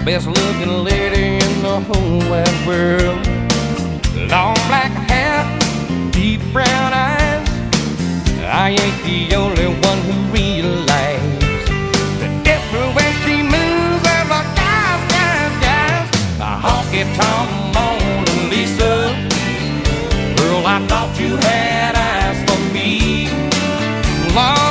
best looking lady in the whole wide world. Long black hair, deep brown eyes. I ain't the only one who realizes that everywhere she moves there's a guys. A honky tonk Mona Lisa. Girl, I thought you had eyes for me. Long